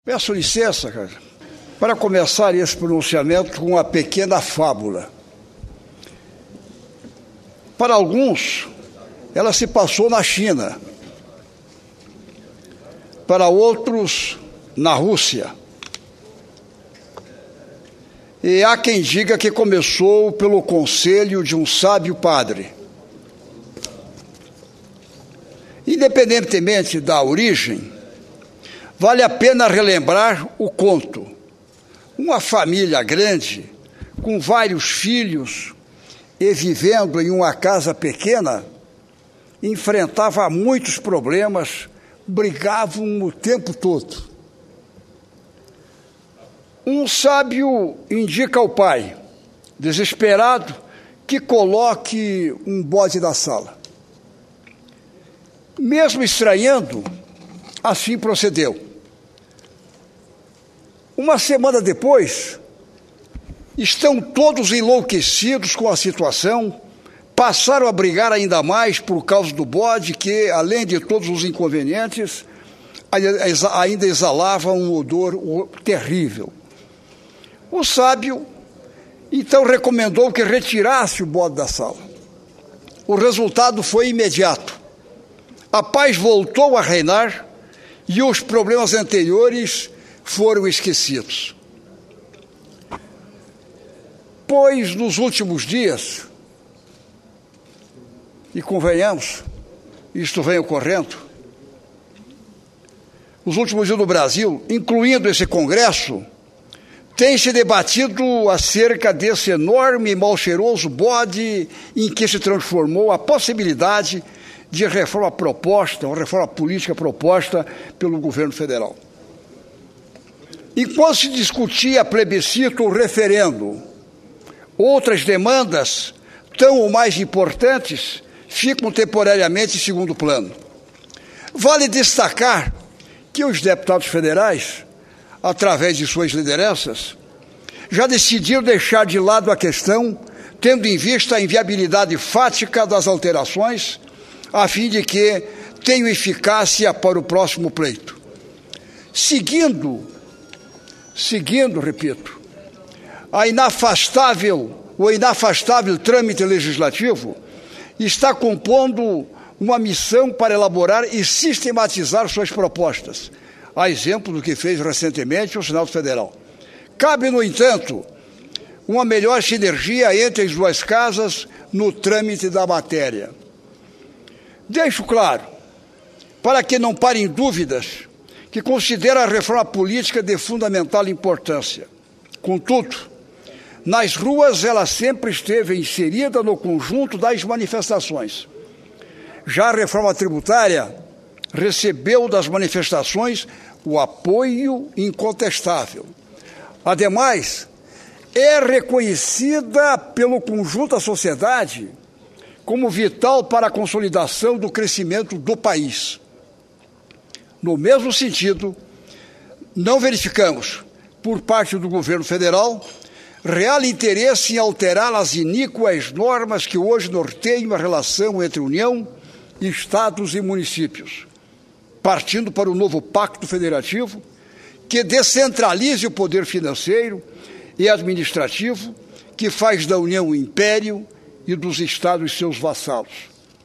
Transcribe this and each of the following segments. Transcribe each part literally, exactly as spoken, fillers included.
Peço licença, cara, para começar esse pronunciamento com uma pequena fábula. Para alguns, ela se passou na China. Para outros, na Rússia. E há quem diga que começou pelo conselho de um sábio padre. Independentemente da origem, vale a pena relembrar o conto. Uma família grande, com vários filhos e vivendo em uma casa pequena, enfrentava muitos problemas, brigavam o tempo todo. Um sábio indica ao pai, desesperado, que coloque um bode na sala. Mesmo estranhando, assim procedeu. Uma semana depois, estão todos enlouquecidos com a situação, passaram a brigar ainda mais por causa do bode que, além de todos os inconvenientes, ainda exalava um odor terrível. O sábio, então, recomendou que retirasse o bode da sala. O resultado foi imediato. A paz voltou a reinar e os problemas anteriores foram esquecidos. Pois nos últimos dias, e convenhamos, isto vem ocorrendo, nos últimos dias no Brasil, incluindo esse Congresso, tem se debatido acerca desse enorme e mal cheiroso bode em que se transformou a possibilidade de reforma proposta, uma reforma política proposta pelo governo federal. Enquanto se discutia plebiscito ou referendo, outras demandas, tão ou mais importantes, ficam temporariamente em segundo plano. Vale destacar que os deputados federais, através de suas lideranças, já decidiram deixar de lado a questão, tendo em vista a inviabilidade fática das alterações, a fim de que tenham eficácia para o próximo pleito. Seguindo Seguindo, repito, a inafastável, o inafastável trâmite legislativo está compondo uma missão para elaborar e sistematizar suas propostas, a exemplo do que fez recentemente o Senado Federal. Cabe, no entanto, uma melhor sinergia entre as duas casas no trâmite da matéria. Deixo claro, para que não parem dúvidas, que considera a reforma política de fundamental importância. Contudo, nas ruas ela sempre esteve inserida no conjunto das manifestações. Já a reforma tributária recebeu das manifestações o apoio incontestável. Ademais, é reconhecida pelo conjunto da sociedade como vital para a consolidação do crescimento do país. No mesmo sentido, não verificamos, por parte do governo federal, real interesse em alterar as iníquas normas que hoje norteiam a relação entre União, Estados e municípios, partindo para o novo Pacto Federativo, que descentralize o poder financeiro e administrativo, que faz da União um império e dos Estados seus vassalos.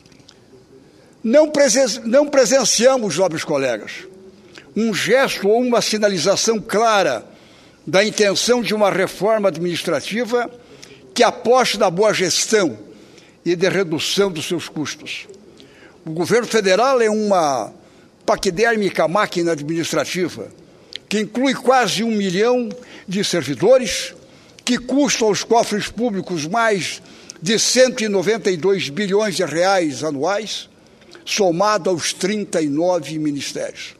Não, presen- não presenciamos, nobres colegas, um gesto ou uma sinalização clara da intenção de uma reforma administrativa que aposte na boa gestão e de redução dos seus custos. O governo federal é uma paquidérmica máquina administrativa que inclui quase um milhão de servidores, que custa aos cofres públicos mais de cento e noventa e dois bilhões de reais anuais, somado aos trinta e nove ministérios.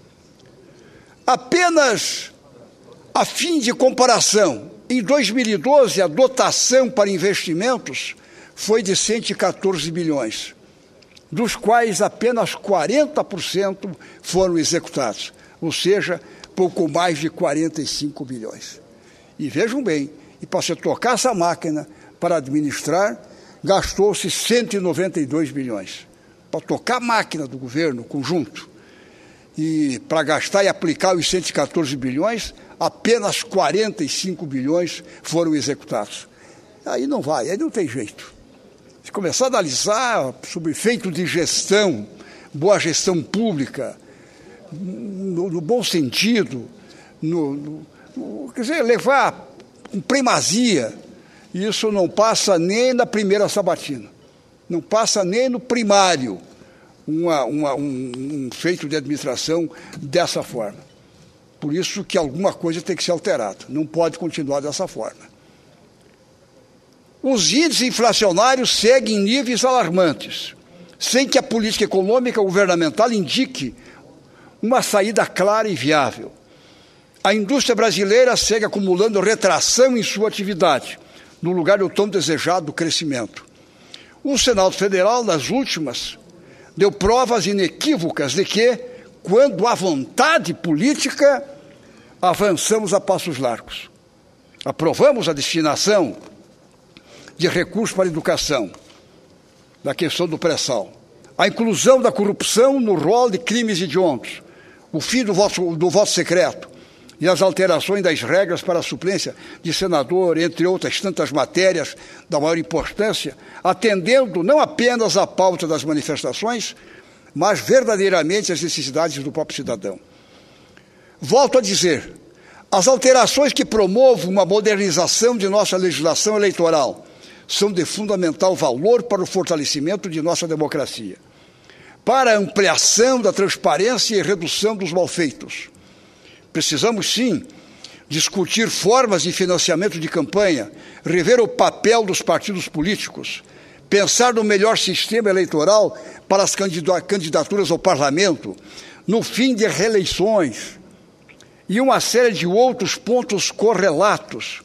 Apenas a fim de comparação, em dois mil e doze, a dotação para investimentos foi de cento e quatorze bilhões, dos quais apenas quarenta por cento foram executados, ou seja, pouco mais de quarenta e cinco bilhões. E vejam bem, e para você tocar essa máquina, para administrar, gastou-se cento e noventa e dois bilhões. Para tocar a máquina do governo conjunto. e para gastar e aplicar os cento e quatorze bilhões, apenas quarenta e cinco bilhões foram executados. Aí não vai, aí não tem jeito. Se começar a analisar sobre efeito de gestão, boa gestão pública, no, no bom sentido, no, no, no, quer dizer, levar com primazia, isso não passa nem na primeira sabatina, não passa nem no primário, uma, uma, um, um feito de administração dessa forma. Por isso que alguma coisa tem que ser alterada, não pode continuar dessa forma. Os índices inflacionários seguem em níveis alarmantes, sem que a política econômica governamental indique uma saída clara e viável. A indústria brasileira segue acumulando retração em sua atividade, no lugar do tão desejado crescimento. O Senado Federal, nas últimas, deu provas inequívocas de que, quando há vontade política, avançamos a passos largos. Aprovamos a destinação de recursos para a educação, na questão do pré-sal, a inclusão da corrupção no rol de crimes hediondos, o fim do voto, do voto secreto e as alterações das regras para a suplência de senador, entre outras tantas matérias da maior importância, atendendo não apenas à pauta das manifestações, mas verdadeiramente às necessidades do próprio cidadão. Volto a dizer, as alterações que promovam uma modernização de nossa legislação eleitoral são de fundamental valor para o fortalecimento de nossa democracia, para a ampliação da transparência e redução dos malfeitos. Precisamos, sim, discutir formas de financiamento de campanha, rever o papel dos partidos políticos, pensar no melhor sistema eleitoral para as candidaturas ao parlamento, no fim de reeleições e uma série de outros pontos correlatos.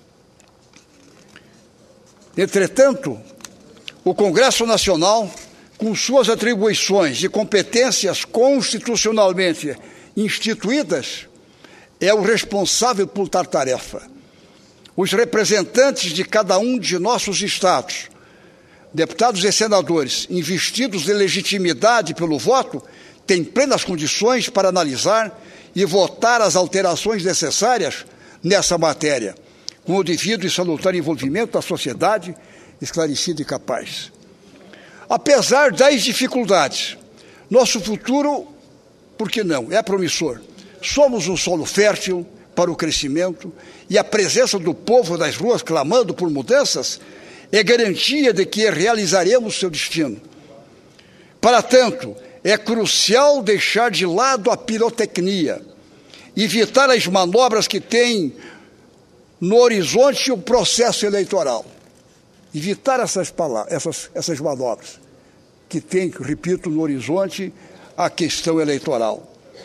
Entretanto, o Congresso Nacional, com suas atribuições e competências constitucionalmente instituídas, é o responsável por tal tarefa. Os representantes de cada um de nossos estados, deputados e senadores, investidos de legitimidade pelo voto, têm plenas condições para analisar e votar as alterações necessárias nessa matéria, com o devido e salutar envolvimento da sociedade esclarecida e capaz. Apesar das dificuldades, nosso futuro, por que não, é promissor. Somos um solo fértil para o crescimento e a presença do povo nas ruas clamando por mudanças é garantia de que realizaremos seu destino. Para tanto, é crucial deixar de lado a pirotecnia, evitar as manobras que têm no horizonte o processo eleitoral. Evitar essas, palavras, essas, essas manobras que têm, repito, no horizonte a questão eleitoral.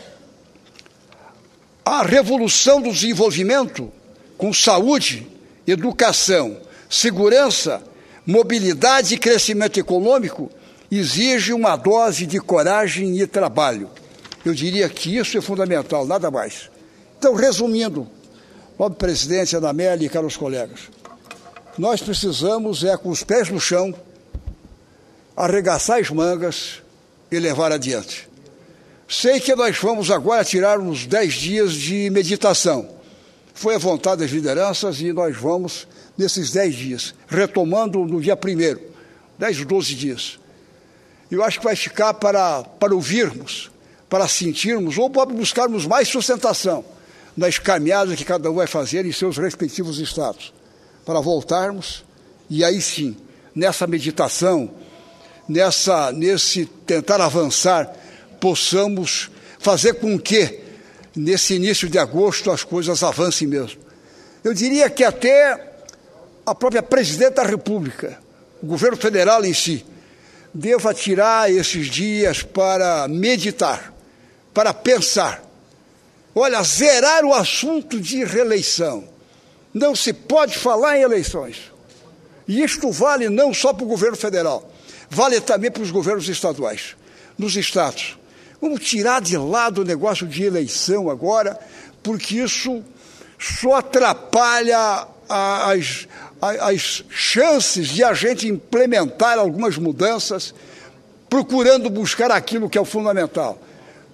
A revolução do desenvolvimento com saúde, educação, segurança, mobilidade e crescimento econômico exige uma dose de coragem e trabalho. Eu diria que isso é fundamental, nada mais. Então, resumindo, nobre presidente, Ana Amélia e caros colegas, nós precisamos, é com os pés no chão, arregaçar as mangas e levar adiante. Sei que nós vamos agora tirar uns dez dias de meditação. Foi a vontade das lideranças e nós vamos, nesses dez dias, retomando no dia primeiro, dez, doze dias. Eu acho que vai ficar para, para ouvirmos, para sentirmos, ou para buscarmos mais sustentação nas caminhadas que cada um vai fazer em seus respectivos estados, para voltarmos e aí sim, nessa meditação, nessa, nesse tentar avançar, possamos fazer com que, nesse início de agosto, as coisas avancem mesmo. Eu diria que até a própria presidente da República, o governo federal em si, deva tirar esses dias para meditar, para pensar. Olha, zerar o assunto de reeleição. Não se pode falar em eleições. E isto vale não só para o governo federal, vale também para os governos estaduais, nos estados. Vamos tirar de lado o negócio de eleição agora, porque isso só atrapalha as, as chances de a gente implementar algumas mudanças, procurando buscar aquilo que é o fundamental.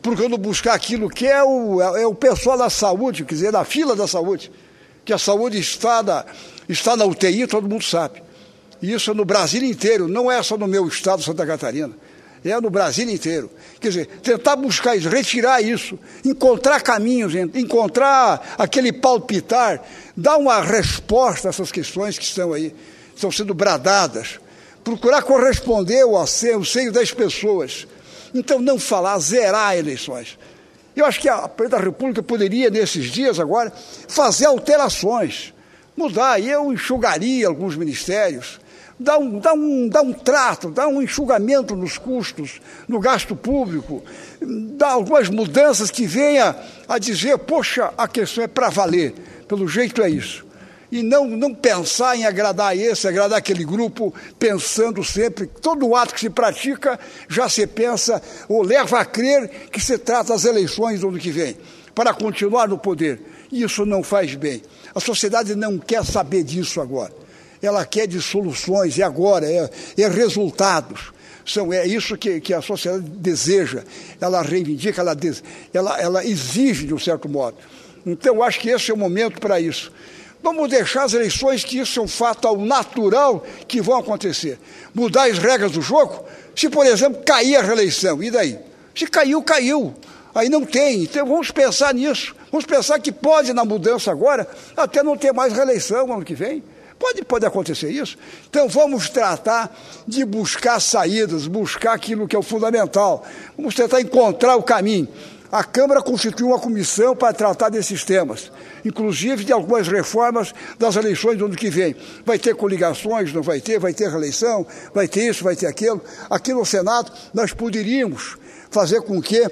procurando buscar aquilo que é o, é o pessoal da saúde, quer dizer, da fila da saúde, que a saúde está na, está na U T I, todo mundo sabe. E isso no Brasil inteiro, não é só no meu estado, Santa Catarina, é no Brasil inteiro. Quer dizer, tentar buscar isso, retirar isso, encontrar caminhos, encontrar aquele palpitar, dar uma resposta a essas questões que estão aí, estão sendo bradadas, procurar corresponder ao seio, seio das pessoas. Então, não falar, zerar eleições. Eu acho que a Presidência da República poderia, nesses dias agora, fazer alterações, mudar. E eu enxugaria alguns ministérios, dar um, dar, um, dar um trato, dar um enxugamento nos custos, no gasto público, dar algumas mudanças que venha a dizer, poxa, a questão é para valer, pelo jeito é isso. E não, não pensar em agradar esse, agradar aquele grupo, pensando sempre, todo ato que se pratica, já se pensa, ou leva a crer que se trata das eleições do ano que vem, para continuar no poder. Isso não faz bem. A sociedade não quer saber disso agora. Ela quer de soluções, e agora, é, é resultados. São, é isso que, que a sociedade deseja, ela reivindica, ela, ela, ela exige de um certo modo. Então, eu acho que esse é o momento para isso. Vamos deixar as eleições, que isso é um fato ao natural que vão acontecer. Mudar as regras do jogo, se, por exemplo, cair a reeleição, e daí? Se caiu, caiu. Aí não tem. Então, vamos pensar nisso. Vamos pensar que pode, na mudança agora, até não ter mais reeleição ano que vem. Pode, pode acontecer isso. Então, vamos tratar de buscar saídas, buscar aquilo que é o fundamental. Vamos tentar encontrar o caminho. A Câmara constituiu uma comissão para tratar desses temas, inclusive de algumas reformas das eleições do ano que vem. Vai ter coligações, não vai ter, vai ter reeleição, vai ter isso, vai ter aquilo. Aqui no Senado, nós poderíamos fazer com que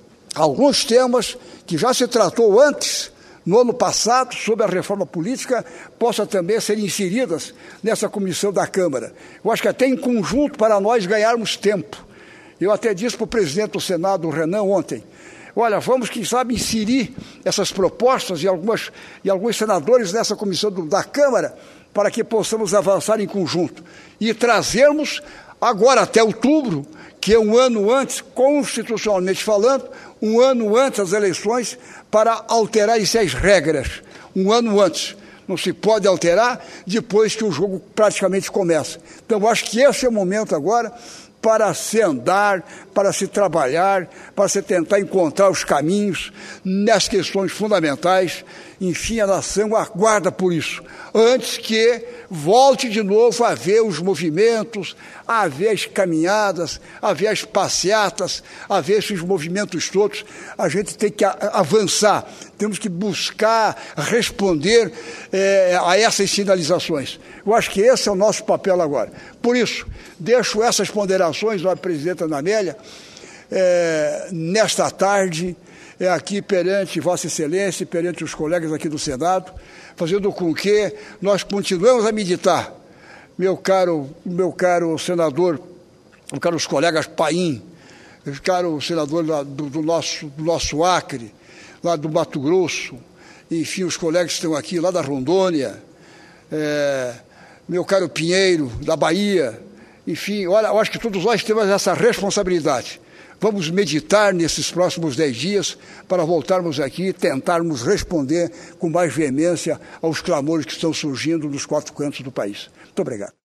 alguns temas que já se tratou antes, no ano passado, sobre a reforma política, possam também ser inseridas nessa comissão da Câmara. Eu acho que até em conjunto para nós ganharmos tempo. Eu até disse para o presidente do Senado, o Renan, ontem, olha, vamos, quem sabe, inserir essas propostas e, algumas, e alguns senadores nessa comissão do, da Câmara para que possamos avançar em conjunto e trazermos agora até outubro, que é um ano antes, constitucionalmente falando, um ano antes das eleições, para alterar essas regras, um ano antes. Não se pode alterar depois que o jogo praticamente começa. Então, eu acho que esse é o momento agora para se andar, para se trabalhar, para se tentar encontrar os caminhos nas questões fundamentais. Enfim, a nação aguarda por isso, antes que volte de novo a ver os movimentos, a ver as caminhadas, a ver as passeatas, a ver esses movimentos todos. A gente tem que avançar, temos que buscar responder é, a essas sinalizações. Eu acho que esse é o nosso papel agora. Por isso, deixo essas ponderações à presidenta Ana Amélia, é, nesta tarde, é, aqui perante Vossa Excelência, perante os colegas aqui do Senado, fazendo com que nós continuemos a meditar. Meu caro, meu caro senador, meus caros colegas Paim, meu caro senador lá do, do, nosso, do nosso Acre, lá do Mato Grosso, enfim, os colegas que estão aqui, lá da Rondônia, é, meu caro Pinheiro, da Bahia, enfim, olha, eu acho que todos nós temos essa responsabilidade. Vamos meditar nesses próximos dez dias para voltarmos aqui e tentarmos responder com mais veemência aos clamores que estão surgindo nos quatro cantos do país. Muito obrigado.